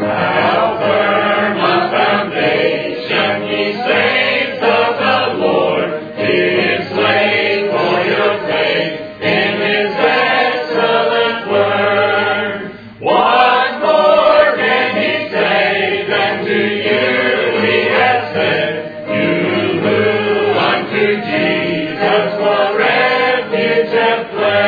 How firm a foundation ye saints of the Lord is laid for your faith in His excellent word. What more can He say than to you He has said, you who unto Jesus for refuge have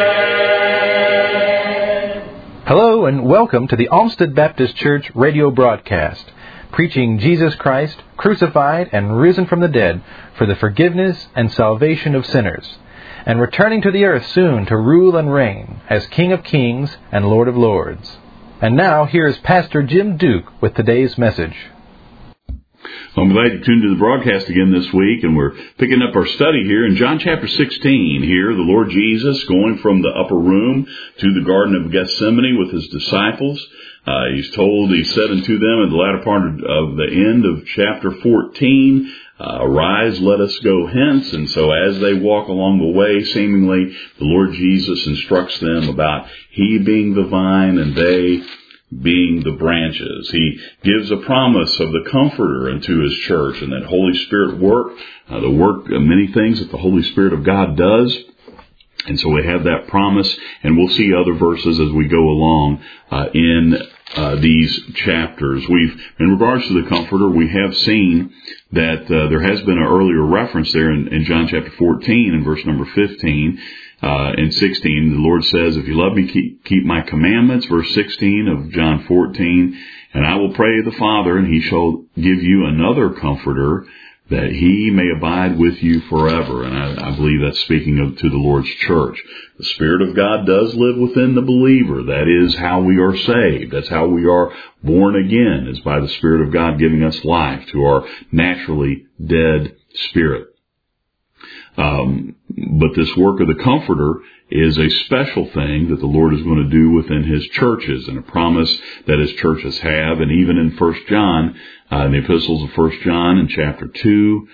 fled? Hello and welcome to the Olmsted Baptist Church radio broadcast, preaching Jesus Christ, crucified and risen from the dead for the forgiveness and salvation of sinners, and returning to the earth soon to rule and reign as King of Kings and Lord of Lords. And now, here is Pastor Jim Duke with today's message. Well, I'm glad you tuned to the broadcast again this week, and we're picking up our study here in John chapter 16. Here, the Lord Jesus going from the upper room to the Garden of Gethsemane with His disciples. He said unto them in the latter part of the end of chapter 14, arise, let us go hence. And so as they walk along the way, seemingly, the Lord Jesus instructs them about He being the vine and they being the branches. He gives a promise of the Comforter unto His church and that Holy Spirit work, the work of many things that the Holy Spirit of God does. And so we have that promise, and we'll see other verses as we go along in these chapters. In regards to the Comforter, we have seen that there has been an earlier reference there in John chapter 14 and verse number 15 and 16. The Lord says, if you love me, keep my commandments. Verse 16 of John 14, and I will pray the Father, and He shall give you another Comforter, that He may abide with you forever. And I believe that's speaking to the Lord's church. The Spirit of God does live within the believer. That is how we are saved. That's how we are born again, is by the Spirit of God giving us life to our naturally dead spirit. But this work of the Comforter is a special thing that the Lord is going to do within His churches, and a promise that His churches have. And even in 1 John, in the epistles of 1 John in chapter 2,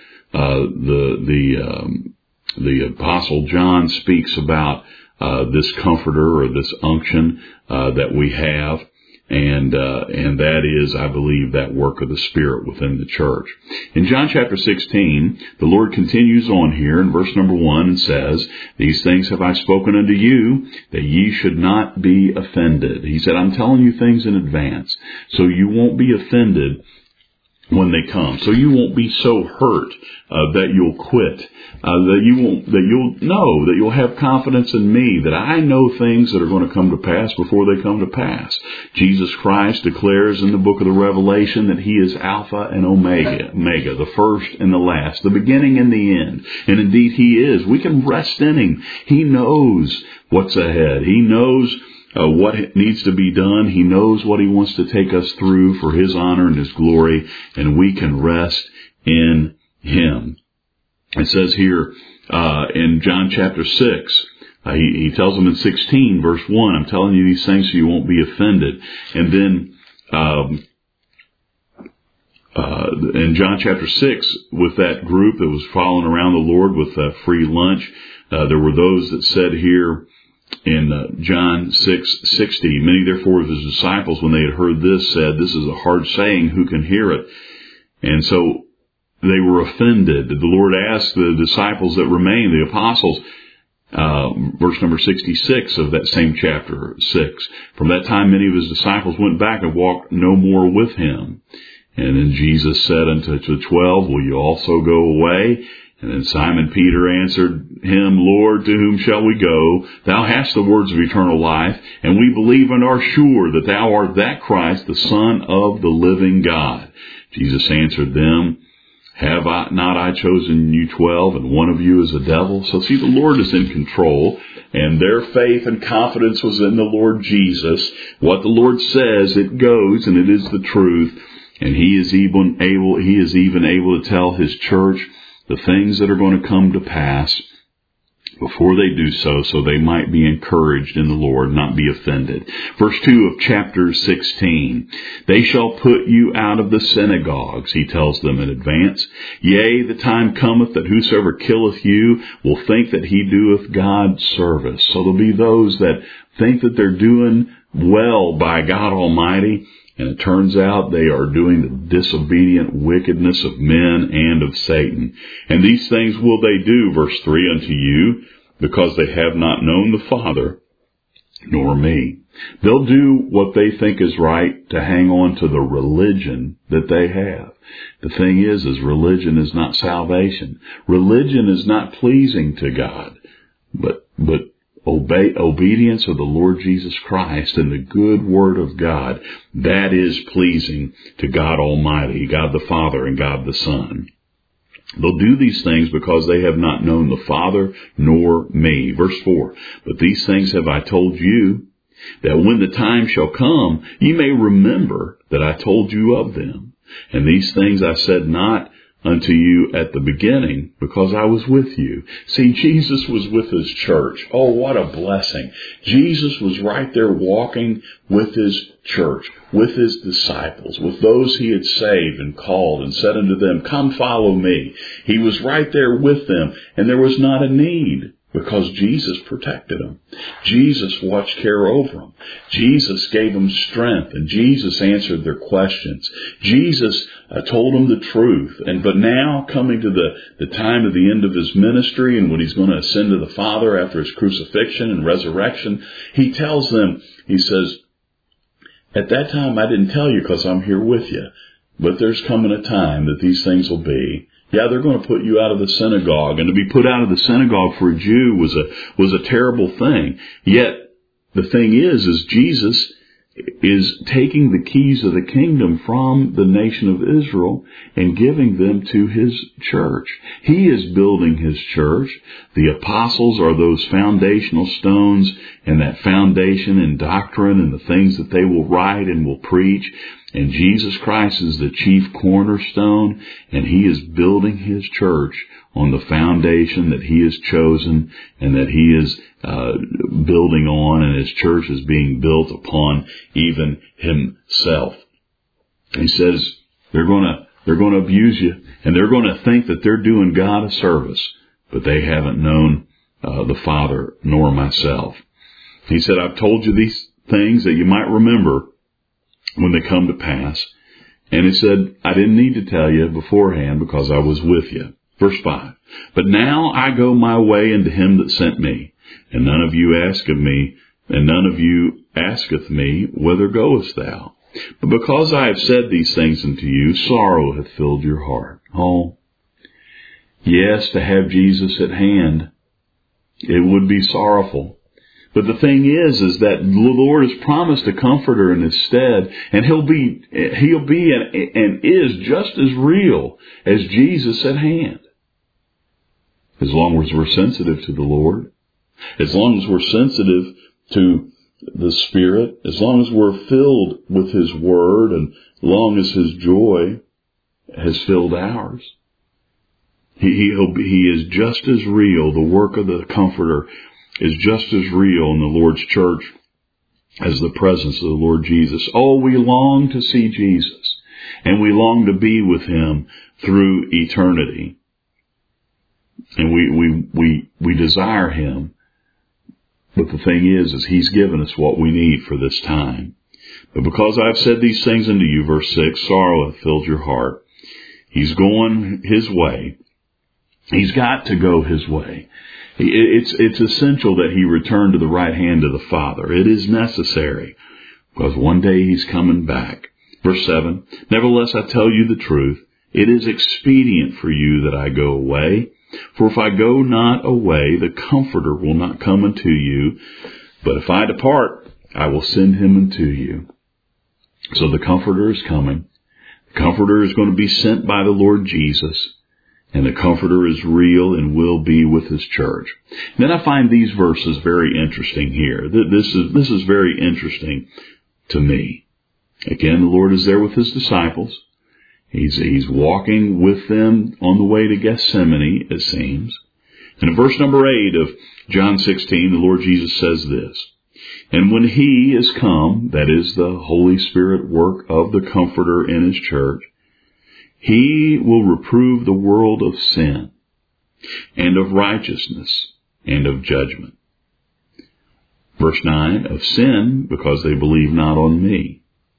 the Apostle John speaks about this Comforter or this unction that we have. And that is, I believe, that work of the Spirit within the church. In John chapter 16, the Lord continues on here in verse number 1 and says, these things have I spoken unto you, that ye should not be offended. He said, I'm telling you things in advance, so you won't be offended when they come. So you won't be so hurt that you'll quit, that you'll have confidence in me, that I know things that are going to come to pass before they come to pass. Jesus Christ declares in the book of the Revelation that He is Alpha and Omega, the first and the last, the beginning and the end. And indeed He is. We can rest in Him. He knows what's ahead. He knows what needs to be done. He knows what He wants to take us through for His honor and His glory, and we can rest in Him. It says here in John chapter 6, he tells them in 16 verse 1, I'm telling you these things so you won't be offended. And then in John chapter 6, with that group that was following around the Lord with free lunch, there were those that said here in John 6:60, many therefore of His disciples, when they had heard this, said, this is a hard saying, who can hear it? And so they were offended. The Lord asked the disciples that remained, the apostles, verse number 66 of that same chapter 6, from that time many of His disciples went back and walked no more with Him. And then Jesus said unto the 12, will you also go away? And then Simon Peter answered Him, Lord, to whom shall we go? Thou hast the words of eternal life, and we believe and are sure that Thou art that Christ, the Son of the living God. Jesus answered them, have not I chosen you 12, and one of you is a devil? So see, the Lord is in control, and their faith and confidence was in the Lord Jesus. What the Lord says, it goes, and it is the truth. And He is even able to tell His church the things that are going to come to pass before they do so they might be encouraged in the Lord, not be offended. Verse 2 of chapter 16. They shall put you out of the synagogues, He tells them in advance. Yea, the time cometh that whosoever killeth you will think that he doeth God service. So there'll be those that think that they're doing well by God Almighty, And it turns out they are doing the disobedient wickedness of men and of Satan. And these things will they do, verse 3, unto you, because they have not known the Father, nor me. They'll do what they think is right to hang on to the religion that they have. The thing is religion is not salvation. Religion is not pleasing to God, but obedience of the Lord Jesus Christ and the good Word of God, that is pleasing to God Almighty, God the Father and God the Son. They'll do these things because they have not known the Father nor me. Verse 4, but these things have I told you, that when the time shall come, ye may remember that I told you of them. And these things I said not unto you at the beginning, because I was with you. See, Jesus was with his church. Oh, what a blessing. Jesus was right there walking with his church, with his disciples, with those he had saved and called and said unto them, come follow me. He was right there with them, and there was not a need, because Jesus protected them. Jesus watched care over them. Jesus gave them strength, and Jesus answered their questions. Jesus told them the truth. But now, coming to the time of the end of his ministry and when he's going to ascend to the Father after his crucifixion and resurrection, he tells them, he says, at that time I didn't tell you because I'm here with you, but there's coming a time that these things will be. Yeah, they're going to put you out of the synagogue. And to be put out of the synagogue for a Jew was a terrible thing. Yet, the thing is Jesus is taking the keys of the kingdom from the nation of Israel and giving them to his church. He is building his church. The apostles are those foundational stones, and that foundation in doctrine and the things that they will write and will preach. And Jesus Christ is the chief cornerstone, and he is building his church on the foundation that he has chosen and that he is building on, and his church is being built upon even himself. He says they're going to abuse you, and they're going to think that they're doing God a service, but they haven't known the Father nor myself. He said, I've told you these things that you might remember when they come to pass. And he said, I didn't need to tell you beforehand because I was with you. Verse 5, but now I go my way unto him that sent me, and none of you asketh me, whither goest thou? But because I have said these things unto you, sorrow hath filled your heart. Oh, yes, to have Jesus at hand, it would be sorrowful. But the thing is that the Lord has promised a comforter in his stead, and he'll be and is just as real as Jesus at hand. As long as we're sensitive to the Lord, as long as we're sensitive to the Spirit, as long as we're filled with his word, and as long as his joy has filled ours, he is just as real. The work of the comforter is just as real in the Lord's church as the presence of the Lord Jesus. Oh, we long to see Jesus, and we long to be with him through eternity. And we desire him. But the thing is he's given us what we need for this time. But because I've said these things unto you, verse 6, sorrow hath filled your heart. He's going his way. He's got to go his way. It's essential that he return to the right hand of the Father. It is necessary, because one day he's coming back. Verse 7, nevertheless I tell you the truth. It is expedient for you that I go away. For if I go not away, the Comforter will not come unto you. But if I depart, I will send him unto you. So the Comforter is coming. The Comforter is going to be sent by the Lord Jesus. And the Comforter is real and will be with his church. Then I find these verses very interesting here. This is very interesting to me. Again, the Lord is there with his disciples. He's walking with them on the way to Gethsemane, it seems. And in verse number 8 of John 16, the Lord Jesus says this, and when he is come, that is the Holy Spirit work of the Comforter in his church, he will reprove the world of sin and of righteousness and of judgment. Verse 9, of sin, because they believe not on me.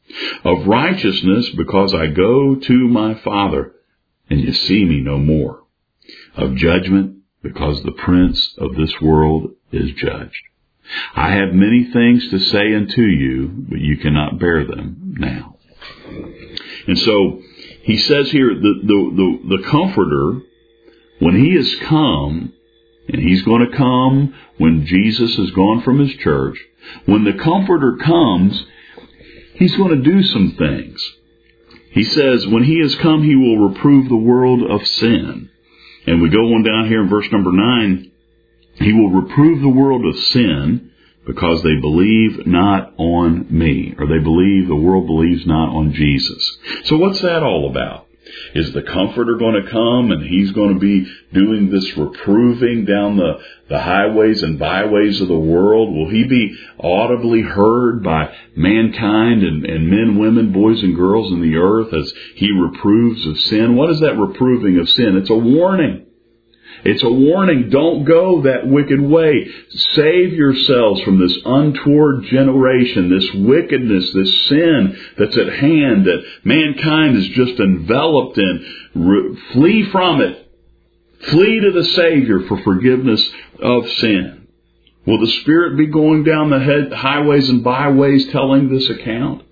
Of righteousness, because I go to my Father, and you see me no more. Of judgment, because the prince of this world is judged. I have many things to say unto you, but you cannot bear them now. And so he says here, the Comforter, when he has come, and he's going to come when Jesus is gone from his church, when the Comforter comes, he's going to do some things. He says, when he has come, he will reprove the world of sin. And we go on down here in verse number 9, he will reprove the world of sin because they believe not on me, or the world believes not on Jesus. So what's that all about? Is the Comforter going to come and he's going to be doing this reproving down the highways and byways of the world? Will he be audibly heard by mankind and men, women, boys and girls in the earth as he reproves of sin? What is that reproving of sin? It's a warning. It's a warning. Don't go that wicked way. Save yourselves from this untoward generation, this wickedness, this sin that's at hand that mankind is just enveloped in. Flee from it. Flee to the Savior for forgiveness of sin. Will the Spirit be going down the highways and byways telling this account?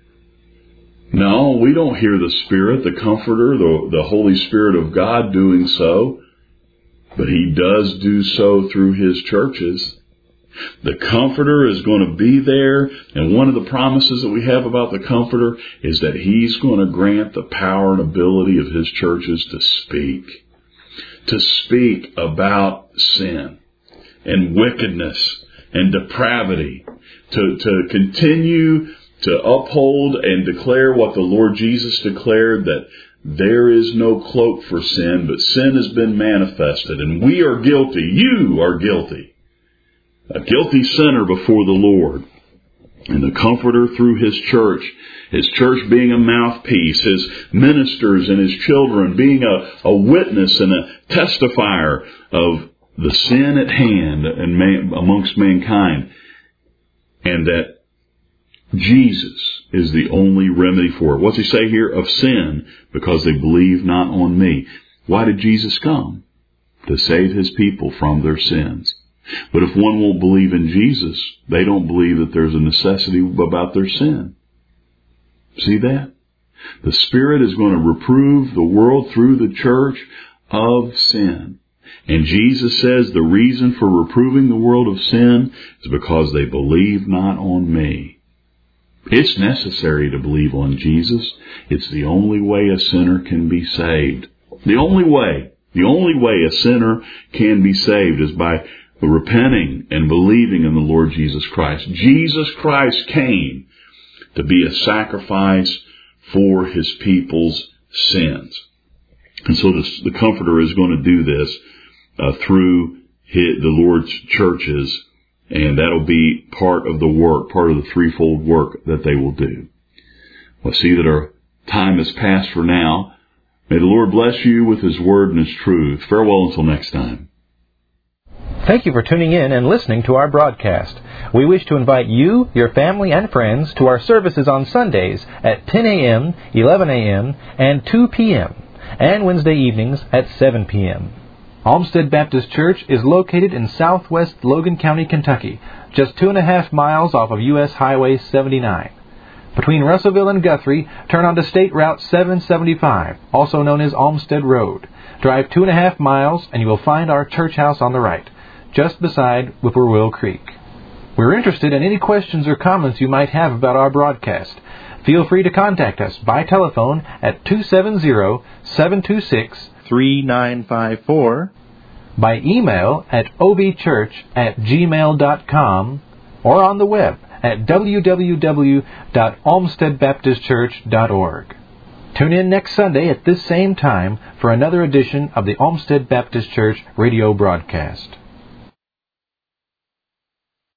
No, we don't hear the Spirit, the Comforter, the Holy Spirit of God doing so. But he does do so through his churches. The Comforter is going to be there, and one of the promises that we have about the Comforter is that he's going to grant the power and ability of his churches to speak about sin and wickedness and depravity, to continue to uphold and declare what the Lord Jesus declared, that there is no cloak for sin, but sin has been manifested, and we are guilty. You are guilty. A guilty sinner before the Lord. And the Comforter through his church being a mouthpiece, his ministers and his children being a witness and a testifier of the sin at hand amongst mankind, and that Jesus is the only remedy for it. What's he say here? Of sin, because they believe not on me. Why did Jesus come? To save his people from their sins. But if one won't believe in Jesus, they don't believe that there's a necessity about their sin. See that? The Spirit is going to reprove the world through the church of sin. And Jesus says the reason for reproving the world of sin is because they believe not on me. It's necessary to believe on Jesus. It's the only way a sinner can be saved. The only way a sinner can be saved is by repenting and believing in the Lord Jesus Christ. Jesus Christ came to be a sacrifice for his people's sins. And so the Comforter is going to do this through the Lord's churches. And that'll be part of the work, part of the threefold work that they will do. Well, see that our time has passed for now. May the Lord bless you with his word and his truth. Farewell until next time. Thank you for tuning in and listening to our broadcast. We wish to invite you, your family, and friends to our services on Sundays at 10 a.m., 11 a.m., and 2 p.m., and Wednesday evenings at 7 p.m. Olmsted Baptist Church is located in southwest Logan County, Kentucky, just 2.5 miles off of U.S. Highway 79. Between Russellville and Guthrie, turn onto State Route 775, also known as Olmsted Road. Drive 2.5 miles and you will find our church house on the right, just beside Whippoorwill Creek. We're interested in any questions or comments you might have about our broadcast. Feel free to contact us by telephone at 270-726-3954, by email at obchurch@gmail.com, or on the web at www.olmstedbaptistchurch.org. Tune in next Sunday at this same time for another edition of the Olmsted Baptist Church radio broadcast.